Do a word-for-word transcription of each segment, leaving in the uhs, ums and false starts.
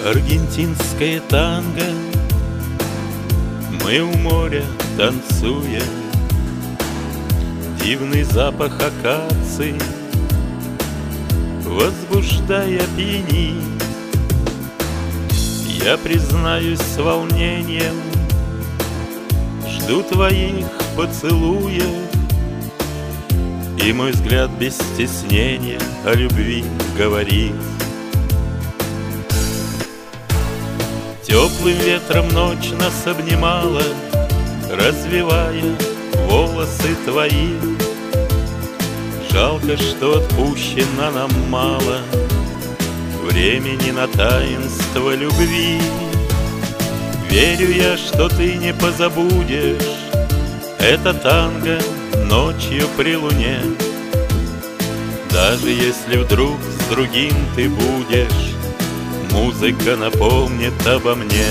Аргентинское танго, мы у моря танцуя, дивный запах акаций возбуждая пьянит. Я признаюсь с волнением, жду твоих поцелуев, и мой взгляд без стеснения о любви говорит. Теплым ветром ночь нас обнимала, развивая волосы твои. Жалко, что отпущено нам мало времени на таинство любви. Верю я, что ты не позабудешь это танго ночью при луне. Даже если вдруг с другим ты будешь, музыка напомнит обо мне.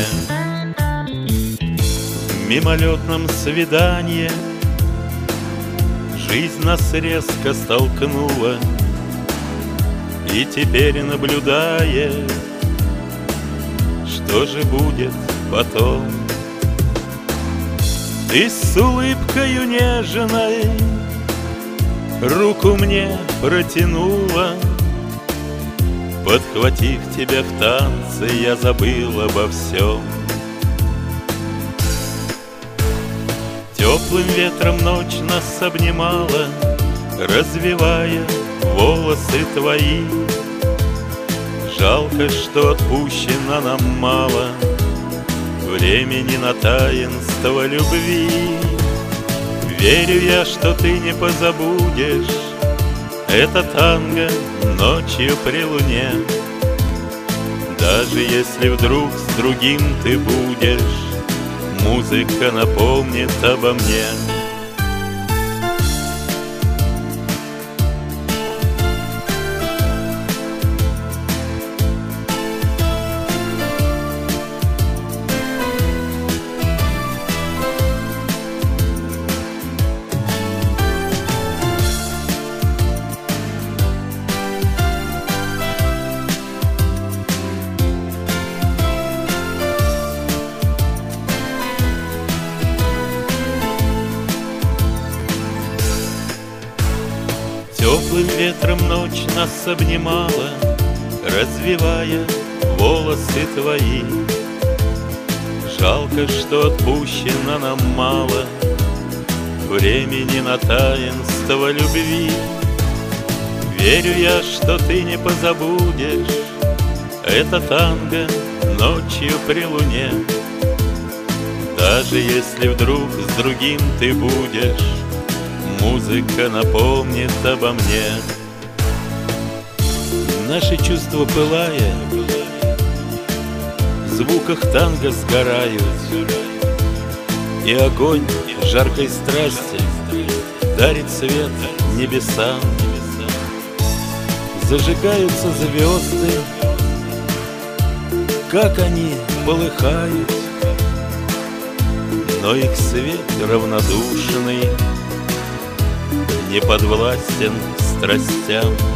В мимолетном свидании жизнь нас резко столкнула, и теперь наблюдая, что же будет потом. Ты с улыбкою нежной руку мне протянула. Подхватив тебя в танце, я забыл обо всем. Теплым ветром ночь нас обнимала, развивая волосы твои. Жалко, что отпущено нам мало времени на таинство любви. Верю я, что ты не позабудешь это танго ночью при луне. Даже если вдруг с другим ты будешь, музыка напомнит обо мне. Теплым ветром ночь нас обнимала, развивая волосы твои. Жалко, что отпущено нам мало времени на таинство любви. Верю я, что ты не позабудешь это танго ночью при луне. Даже если вдруг с другим ты будешь, музыка напомнит обо мне. Наши чувства пылая, в звуках танго сгорают, и огонь жаркой страсти дарит свет небесам. Зажигаются звезды, как они полыхают, но их свет равнодушный не подвластен страстям.